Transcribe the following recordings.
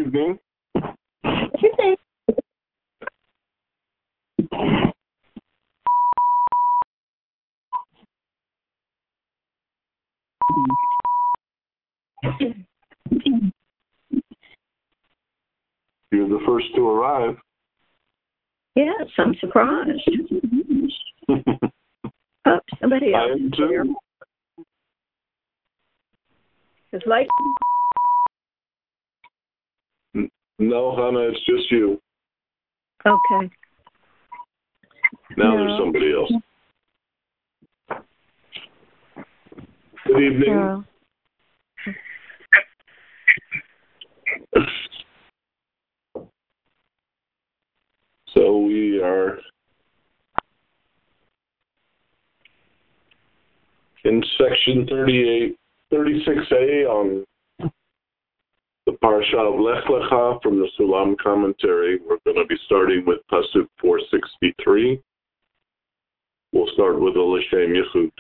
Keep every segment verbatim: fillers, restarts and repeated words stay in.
evening. Good day. You're the first to arrive. Yes, I'm surprised. Oh, somebody else. I am too. It's like No, Hannah, it's just you. okay. Now No. there's somebody else. Good evening. No. So we are in section thirty-eight, thirty-six A on the Parsha of Lech Lecha from the Sulam commentary. We're going to be starting with Pasuk four sixty-three. We'll start with the L'Shem Yichud.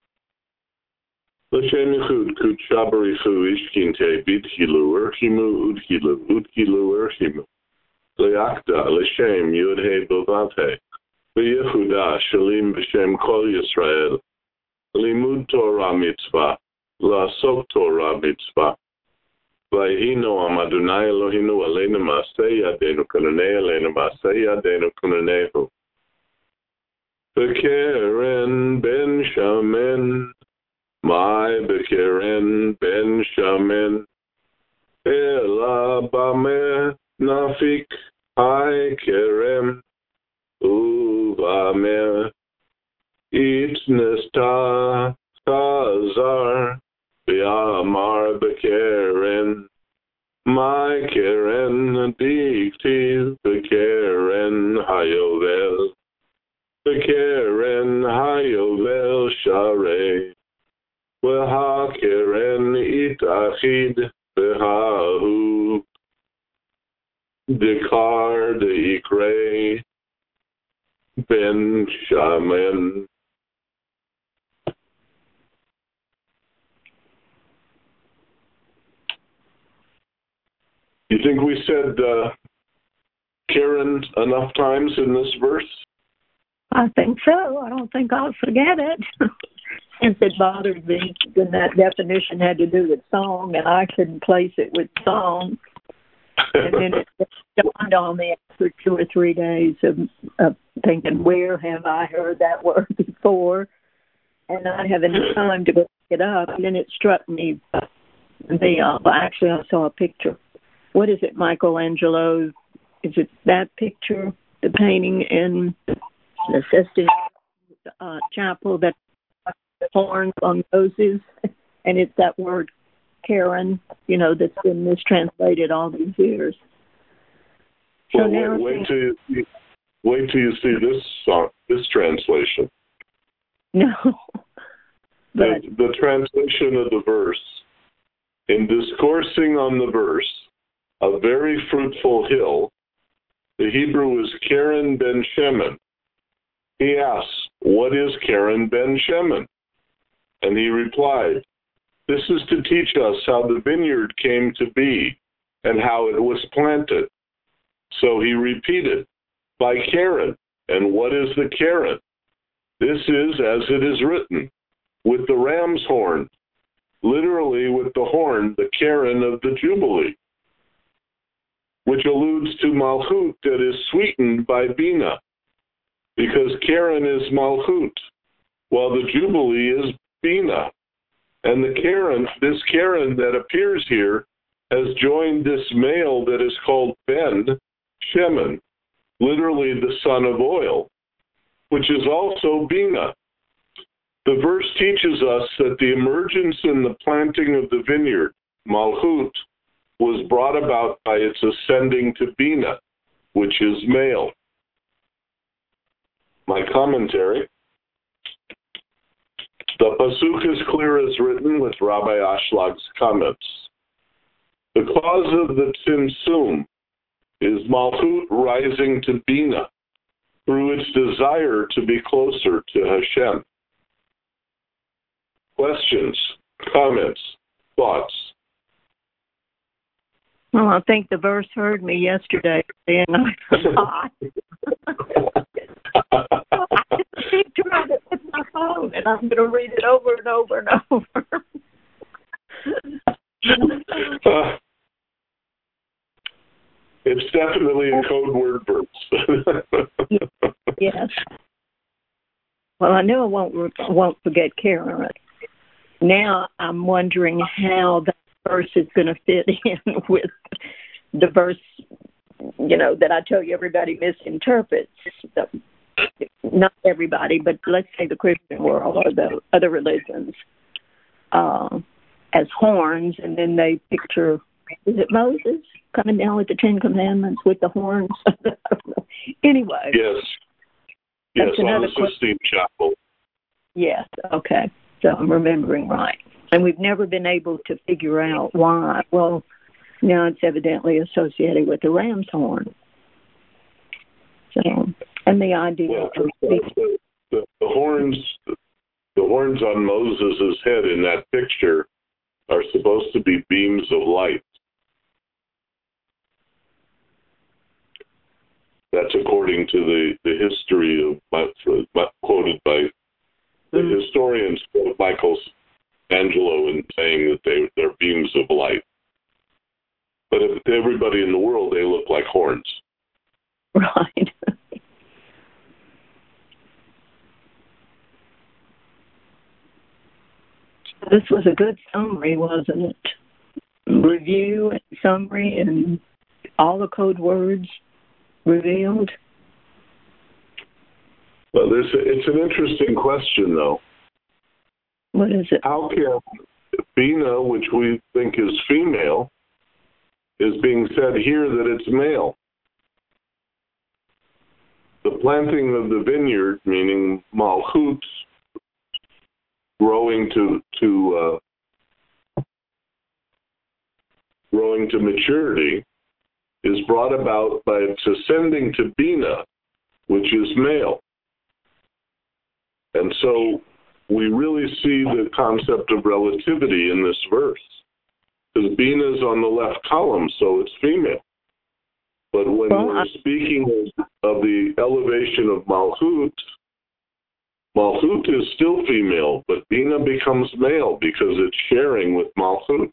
L'Shem Yichud, Kutsha Barichu Ishkinte Bidhilu Erchimu Udhilu Udhilu Erchimu. Leakda L'Shem Yud-He Bavavhe. V'Yehuda Shalim B'Shem Kol Yisrael. Limud Torah Mitzvah. La'asok Torah Mitzvah. Vayhino am Adonai Eloheinu aleinu ma'aseh yadeinu kunanei aleinu ma'aseh yadeinu kunanehu. Bekeren ben shamen, my bekeren ben shamen, ela bameh nafik hai kerem, uvameh itnesta chazar. Amar bekeren, my keren diktiv bekeren hayovel, bekeren hayovel sharei, veha keren itachid behahu, dekar deikre ben shamen. You think we said uh, Karen enough times in this verse? I think so. I don't think I'll forget it. Since it bothered me when that definition had to do with song, and I couldn't place it with song. And then it dawned on me after two or three days of, of thinking, where have I heard that word before? And not having time to go look it up. And then it struck me. The uh, well, actually, I saw a picture. What is it, Michelangelo? Is it that picture, the painting in the Sistine uh, Chapel that horns on Moses? And it's that word Karen, you know, that's been mistranslated all these years. So well, now wait, wait, till you see, wait till you see this song, this translation. No. The, but, the translation of the verse. In discoursing on the verse, a very fruitful hill, the Hebrew is Karen ben Shemen. He asks, what is Karen ben Shemen? And he replied, this is to teach us how the vineyard came to be and how it was planted. So he repeated, by Karen. And what is the Karen? This is as it is written, with the ram's horn, literally with the horn, the Karen of the Jubilee, which alludes to Malchut that is sweetened by Bina, because Karen is Malchut, while the Jubilee is Bina. And the Karen, this Karen that appears here, has joined this male that is called Ben Shemen, literally the son of oil, which is also Bina. The verse teaches us that the emergence and the planting of the vineyard, Malchut, was brought about by its ascending to Bina, which is male. My commentary. The pasuk is clear as written with Rabbi Ashlag's comments. The cause of the tzimtzum is Malchut rising to Bina through its desire to be closer to Hashem. Questions, comments, thoughts? Well, I think the verse heard me yesterday, and I forgot. I just keep trying it with my phone, and I'm going to read it over and over and over. uh, it's definitely a code word verse. Yes. Well, I know I won't I won't forget Karen. Now I'm wondering how that verse is going to fit in with the verse, you know, that I tell you everybody misinterprets. Not everybody, but let's say the Christian world or the other religions uh, as horns, and then they picture, is it Moses coming down with the Ten Commandments with the horns? Anyway. Yes. Yes, on the Sistine Chapel. Yes, okay. So I'm remembering right. And we've never been able to figure out why. Well, now it's evidently associated with the ram's horn. So, and the idea well, of the, the, the, the horns, the horns on Moses' head in that picture are supposed to be beams of light. That's according to the, the history of, quoted by the mm-hmm. historian Michelangelo in saying that they, they're beams of light. But if, to everybody in the world, they look like horns. Right. This was a good summary, wasn't it? Review and summary and all the code words revealed. Well, there's a, it's an interesting question, though. What is it? How can Bina, which we think is female, is being said here that it's male? The planting of the vineyard, meaning Malchut, growing to to uh, growing to maturity, is brought about by its ascending to Bina, which is male. And so we really see the concept of relativity in this verse. Because Bina is on the left column, so it's female. But when well, we're I... speaking of the elevation of Malchut, Malchut is still female, but Bina becomes male because it's sharing with Malchut.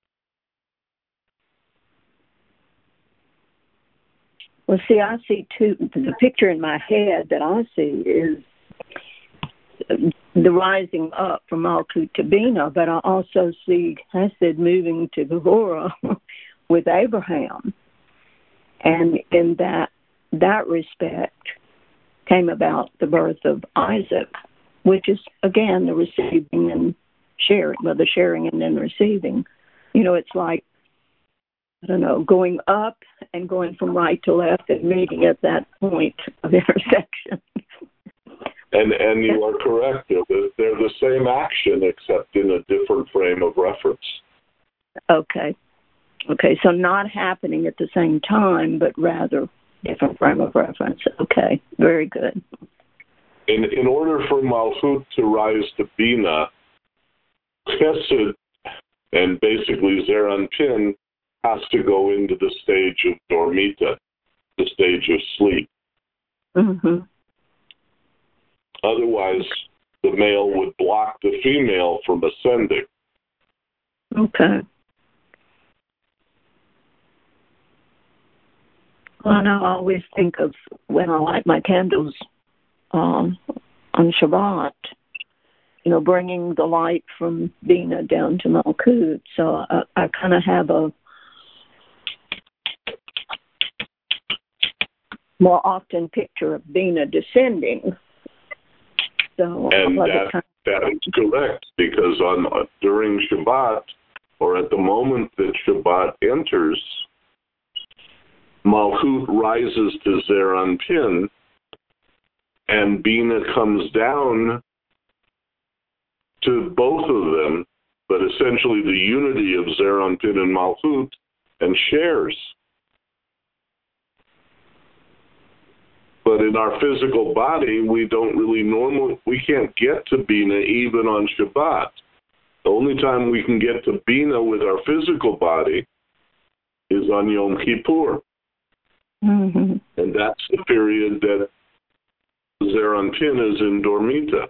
Well, see, I see two. The picture in my head that I see is the rising up from Malchut to Bina, but I also see Hesed moving to Gevurah with Abraham. And in that that respect came about the birth of Isaac, which is, again, the receiving and sharing, well, the sharing and then receiving. You know, it's like, I don't know, going up and going from right to left and meeting at that point of intersection. And and you are correct. They're the, they're the same action except in a different frame of reference. Okay. Okay, so not happening at the same time, but rather different frame of reference. Okay, very good. In in order for Malchut to rise to Bina, Chesed and basically Zeir Anpin has to go into the stage of Dormita, the stage of sleep. Mm-hmm. Otherwise, the male would block the female from ascending. Okay. Well, I know I always think of when I light my candles um, on Shabbat, you know, bringing the light from Bina down to Malchut. So I, I kind of have a more often picture of Bina descending. So and that, kind of that is correct, because on uh, during Shabbat, or at the moment that Shabbat enters, Malchut rises to Zeir Anpin, and Bina comes down to both of them, but essentially the unity of Zeir Anpin and Malchut, and shares. But in our physical body, we don't really normally, we can't get to Bina even on Shabbat. The only time we can get to Bina with our physical body is on Yom Kippur. Mm-hmm. And that's the period that Zeir Anpin is in Dormita.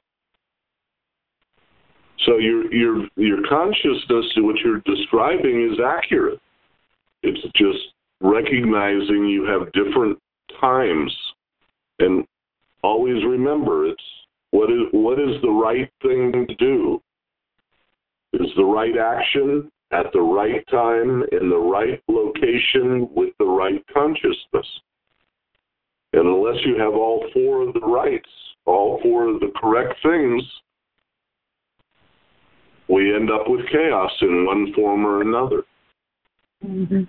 So your your your consciousness, what you're describing, is accurate. It's just recognizing you have different times, and always remember, it's what is what is the right thing to do. Is the right action at the right time, in the right location, with the right consciousness. And unless you have all four of the rights, all four of the correct things, we end up with chaos in one form or another. Mm-hmm.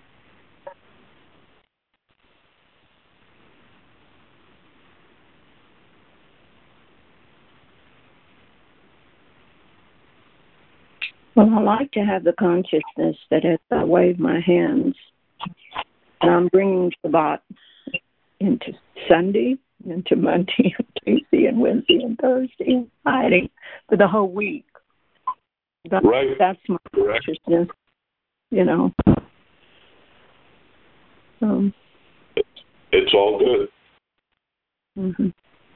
Well, I like to have the consciousness that as I wave my hands, and I'm bringing Shabbat into Sunday, into Monday, and Tuesday, and Wednesday, and Thursday, and Friday for the whole week. That, right. That's my Correct. consciousness, you know. Um, it's all good. Mm-hmm.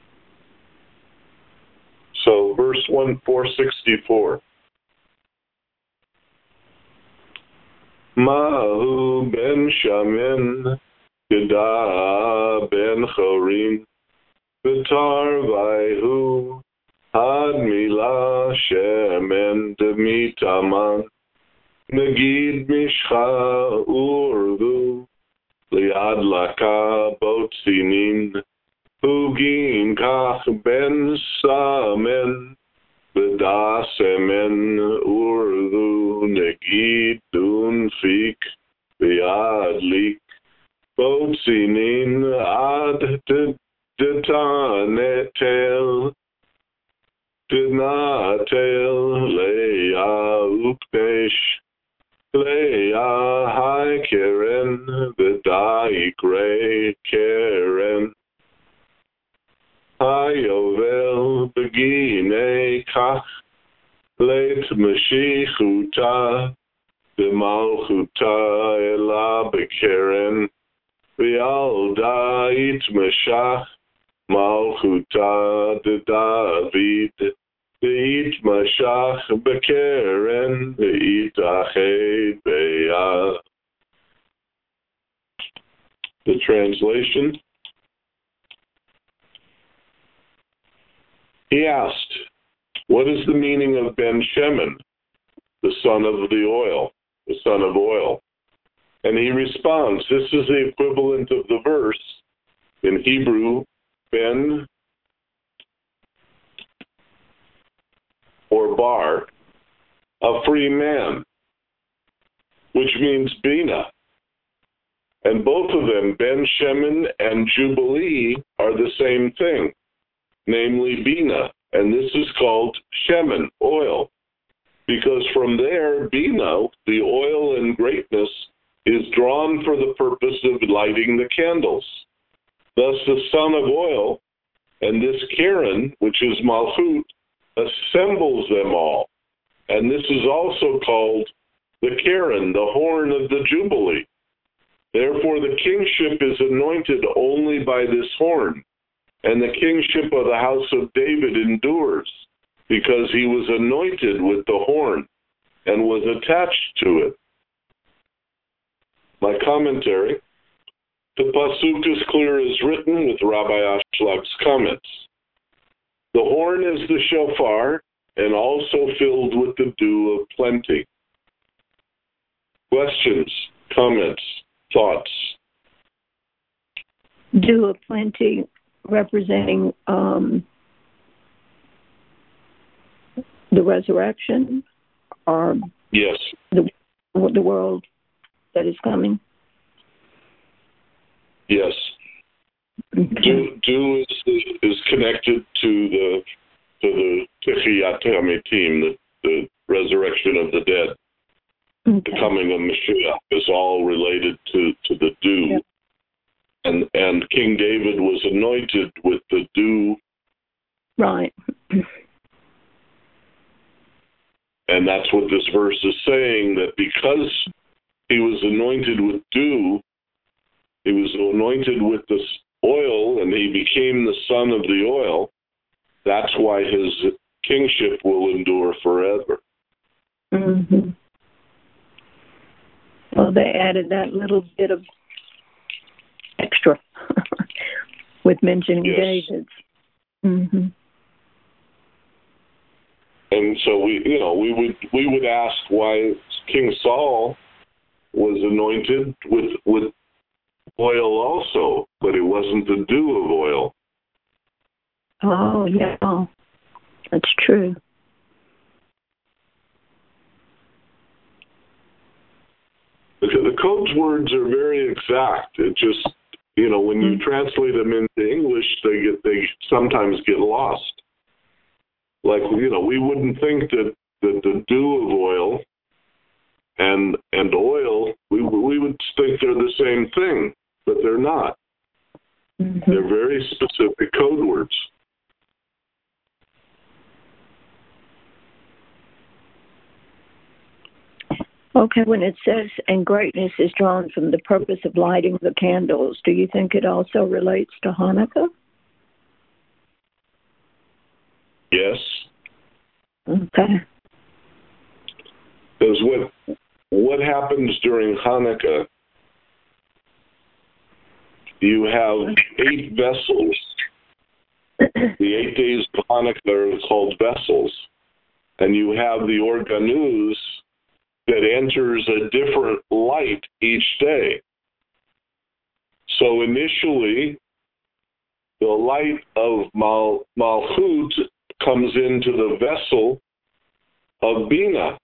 So, verse one, four sixty-four. Mahu ben Shamin, Geda ben Chorin, Vitar Vaihu, Had Mila Shemen Demitaman, Nagid Mishcha Urdu, Liad Laka Botzinin, Hugin Kach ben Samen, B'da semen urdu negid dun fik v'yadlik botzinin ad detanetel denatel leya uknesh leya hai keren v'da ikre keren Hayovel begine kach leit mashichuta b'malchuta ela bekeren v'yalda itmashach malchuta de David v'itmashach bekeren v'itached be'ah. The translation. He asked, what is the meaning of Ben Shemen, the son of the oil, the son of oil? And he responds, this is the equivalent of the verse in Hebrew, Ben or Bar, a free man, which means Bina. And both of them, Ben Shemen and Jubilee, are the same thing, namely Bina, and this is called Shemen, oil, because from there, Bina, the oil and greatness, is drawn for the purpose of lighting the candles. Thus, the son of oil, and this Keren, which is Malchut, assembles them all, and this is also called the Keren, the horn of the Jubilee. Therefore, the kingship is anointed only by this horn. And the kingship of the house of David endures because he was anointed with the horn and was attached to it. My commentary. The pasuk is clear as written with Rabbi Ashlag's comments. The horn is the shofar and also filled with the dew of plenty. Questions, comments, thoughts? Dew of plenty. Representing um, the resurrection, or yes, the the world that is coming. Yes, okay. dew, dew is is connected to the to the Techiyat HaMetim, the, the resurrection of the dead. Okay. The coming of Mashiach is all related to, to the dew. Yeah. And and King David was anointed with the dew. Right. And that's what this verse is saying, that because he was anointed with dew. He was anointed with this oil, and he became the son of the oil. That's why his kingship will endure forever. Mm-hmm. Well, they added that little bit of extra with mentioning yes. David's. Mm-hmm. And so we, you know, we would we would ask why King Saul was anointed with with oil also, but it wasn't the dew of oil. Oh yeah, that's true. The, the code's words are very exact. It just, you know, when you Mm-hmm. translate them into English, they get they sometimes get lost. Like, you know, we wouldn't think that, that the dew of oil and and oil, we we would think they're the same thing, but they're not. Mm-hmm. They're very specific code words. Okay, when it says, and greatness is drawn from the purpose of lighting the candles, do you think it also relates to Hanukkah? Yes. Okay. Because what what happens during Hanukkah? You have eight vessels. The eight days of Hanukkah are called vessels, and you have the organuz that enters a different light each day. So initially, the light of Mal- Malchut comes into the vessel of Bina.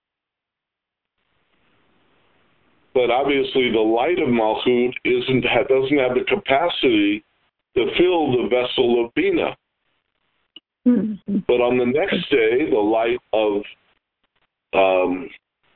But obviously the light of Malchut isn't, doesn't have the capacity to fill the vessel of Bina. Mm-hmm. But on the next day, the light of um,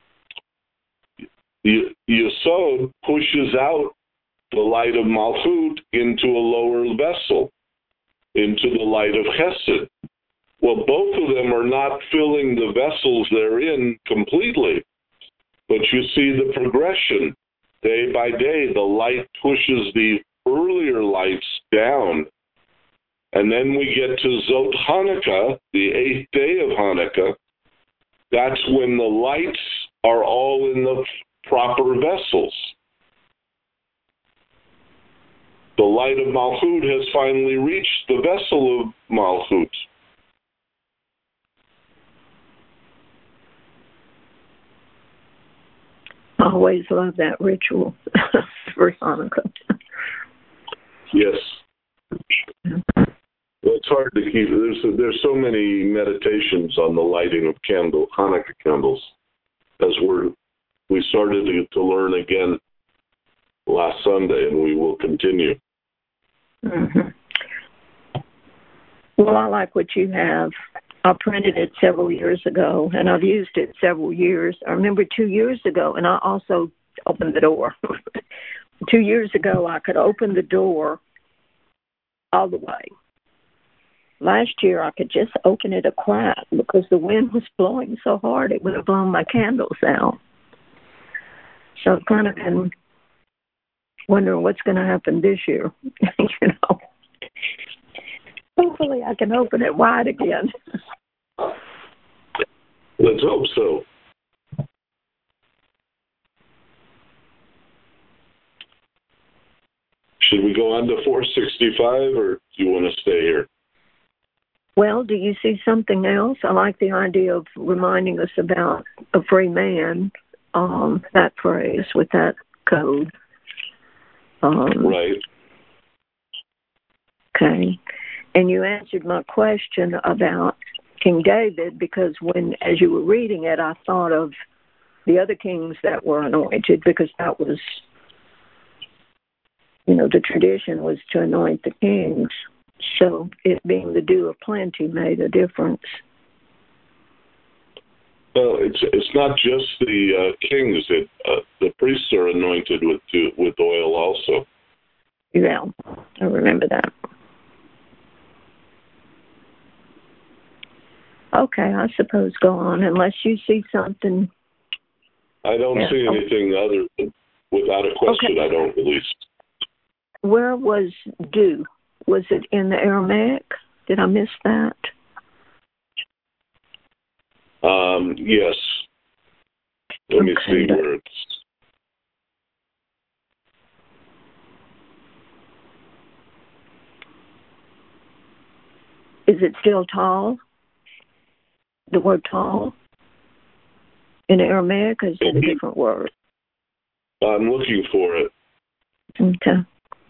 Yesod pushes out the light of Malchut into a lower vessel, into the light of Chesed. Well, both of them are not filling the vessels they're in completely, but you see the progression. Day by day, the light pushes the earlier lights down, and then we get to Zot Hanukkah, the eighth day of Hanukkah. That's when the lights are all in the proper vessels. The light of Malchut has finally reached the vessel of Malchut. I always love that ritual for Hanukkah. Yes. Well, it's hard to keep. There's there's so many meditations on the lighting of candle Hanukkah candles, as we're we started to, to learn again last Sunday, and we will continue. Mm-hmm. Well, I like what you have. I printed it several years ago, and I've used it several years. I remember two years ago, and I also opened the door. Two years ago, I could open the door all the way. Last year, I could just open it a crack because the wind was blowing so hard it would have blown my candles out. So I've kind of been wondering what's going to happen this year. You know, hopefully I can open it wide again. Let's hope so. Should we go on to four sixty-five, or do you want to stay here? Well, do you see something else? I like the idea of reminding us about a free man, um, that phrase with that code. Um, right. Okay. And you answered my question about King David, because when, as you were reading it, I thought of the other kings that were anointed, because that was, you know, the tradition was to anoint the kings. So it being the dew of plenty made a difference. Well, it's it's not just the uh, kings. It, uh, the priests are anointed with with oil also. Yeah, I remember that. Okay, I suppose go on, unless you see something. I don't Yeah. see anything other than without a question, Okay. I don't believe. Where was do? Was it in the Aramaic? Did I miss that? Um, yes. Let me Okay. see where it's. Is it still tall? The word tall? In Aramaic, or is it a different word? I'm looking for it. Okay.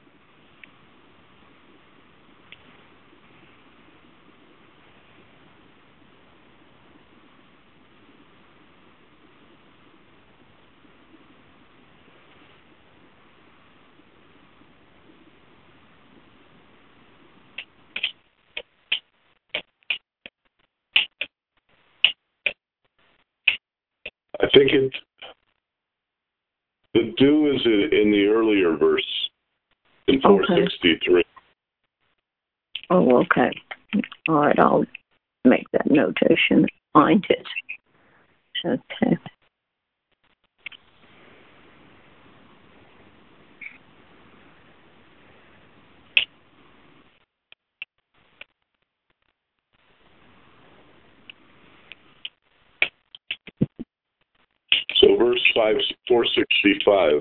I think it. The do is in the earlier verse in four sixty-three. Oh, okay. All right, I'll make that notation. Find it. Okay. So verse five, four sixty-five.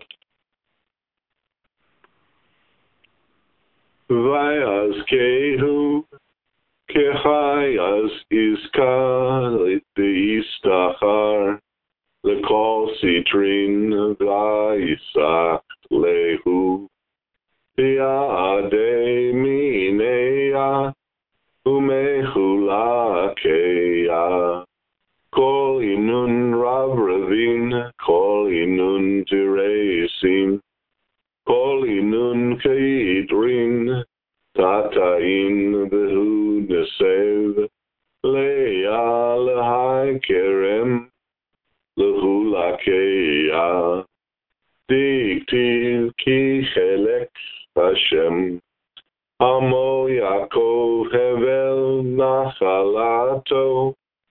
Vayaz kehu kehayaz iska leistachar lekol sitrin vayisak lehu yade mineya umehulakeya kol inun ravravin kol inun tiresim kol inun keidrin tatain behu nesev leya lehai kerem lehulakeya diktiv ki chelek Hashem Amo Yaakov Hevel Nachalato.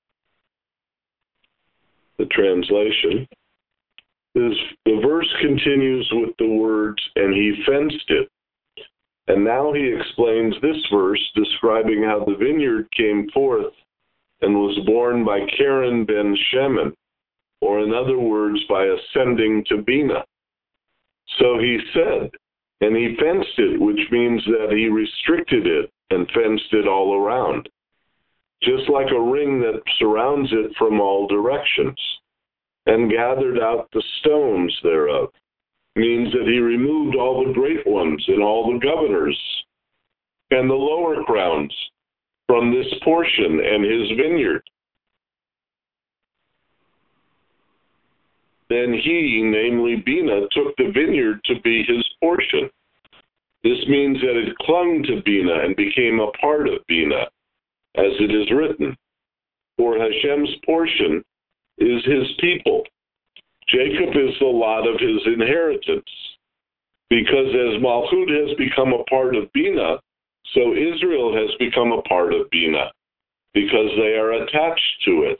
The translation is the verse continues with the words, and he fenced it. And now he explains this verse describing how the vineyard came forth and was born by Karen ben Shemen, or in other words, by ascending to Bina. So he said, and he fenced it, which means that he restricted it and fenced it all around, just like a ring that surrounds it from all directions, and gathered out the stones thereof, means that he removed all the great ones and all the governors and the lower crowns from this portion and his vineyard. Then he, namely Bina, took the vineyard to be his portion. This means that it clung to Bina and became a part of Bina, as it is written, for Hashem's portion is his people. Jacob is the lot of his inheritance. Because as Malchut has become a part of Bina, so Israel has become a part of Bina, because they are attached to it.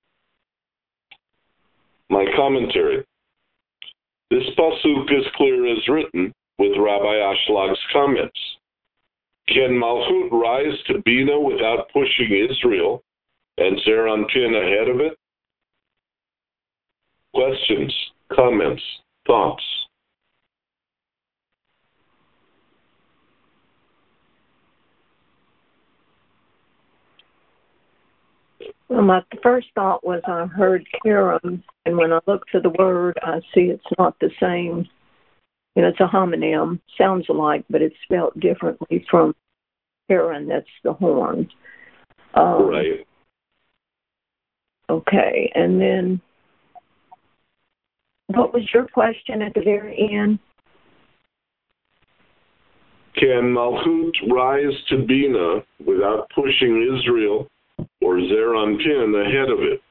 My commentary. This pasuk is clear as written, with Rabbi Ashлаг's comments. Can Malchut rise to Bina without pushing Israel and Zeir Anpin ahead of it? Questions, comments, thoughts? Well, my first thought was I heard Karen, and when I look for the word, I see it's not the same. You know, it's a homonym, sounds alike, but it's spelled differently from Karen, that's the horn. Um, right. Okay, and then what was your question at the very end? Can Malchut rise to Bina without pushing Israel or Zeir Anpin ahead of it?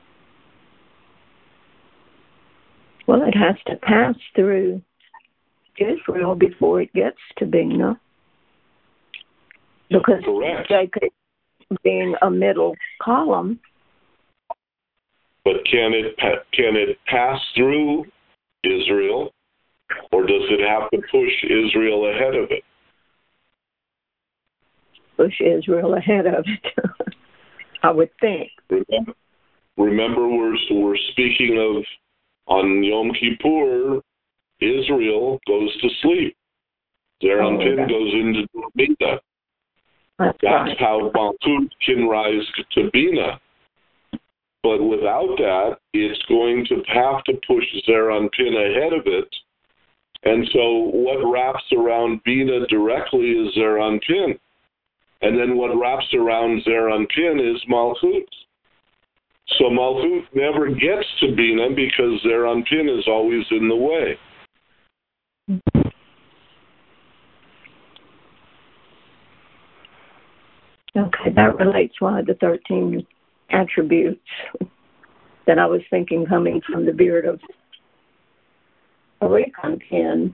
Well, it has to pass through Israel before it gets to Bina. Because Correct. Jacob being a middle column. But can it can it pass through Israel, or does it have to push Israel ahead of it? Push Israel ahead of it, I would think. Remember, remember we're, we're speaking of, on Yom Kippur, Israel goes to sleep. Zeranpin oh, goes into Bina. That's, That's right. how Malchut can rise to Bina. But without that, it's going to have to push Zeranpin ahead of it. And so what wraps around Bina directly is Zeranpin. And then what wraps around Zeranpin is Malchut. So Malchut never gets to Bina because Zeranpin is always in the way. Okay, that relates why the thirteen attributes that I was thinking coming from the beard of Zeranpin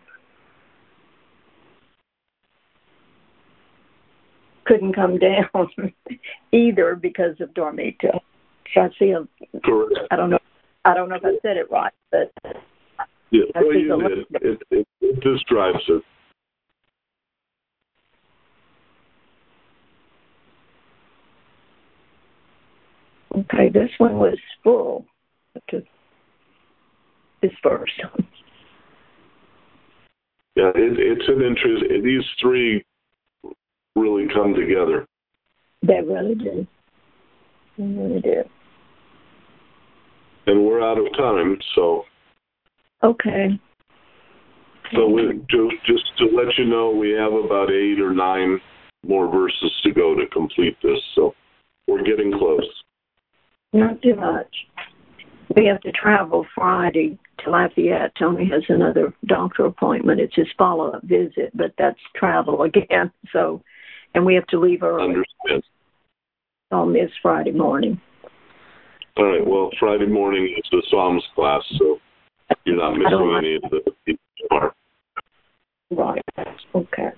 couldn't come down either because of Dormita. I see a, Correct. I don't know. I don't know if I said it right, but yeah, well, you did. It, it, it describes it. Okay, this one was full to this verse. Yeah, it, it's an interest. These three really come together. They really do. They really do. And we're out of time, so. Okay. So we, to, just to let you know, we have about eight or nine more verses to go to complete this, so we're getting close. Not too much. We have to travel Friday to Lafayette. Tony has another doctor appointment. It's his follow-up visit, but that's travel again. So, and we have to leave early. Understand. I'll miss Friday morning. All right. Well, Friday morning is the Psalms class, so you're not missing like any of the part. Right. Okay.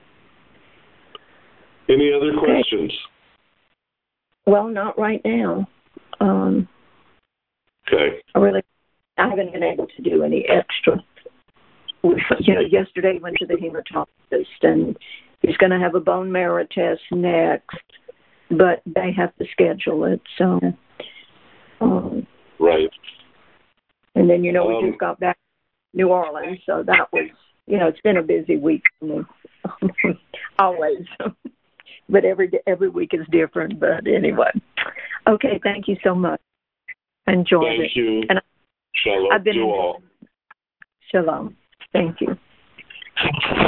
Any other okay. questions? Well, not right now. Um, okay. I really, I haven't been able to do any extra. You know, yesterday I went to the hematologist, and he's going to have a bone marrow test next, but they have to schedule it. So, um, right. And then you know we um, just got back to New Orleans, so that was, you know, it's been a busy week for me, always. But every every week is different. But anyway, okay. Thank you so much. Enjoyed Thank it. you. And Shalom I've been to all. Shalom. Thank you.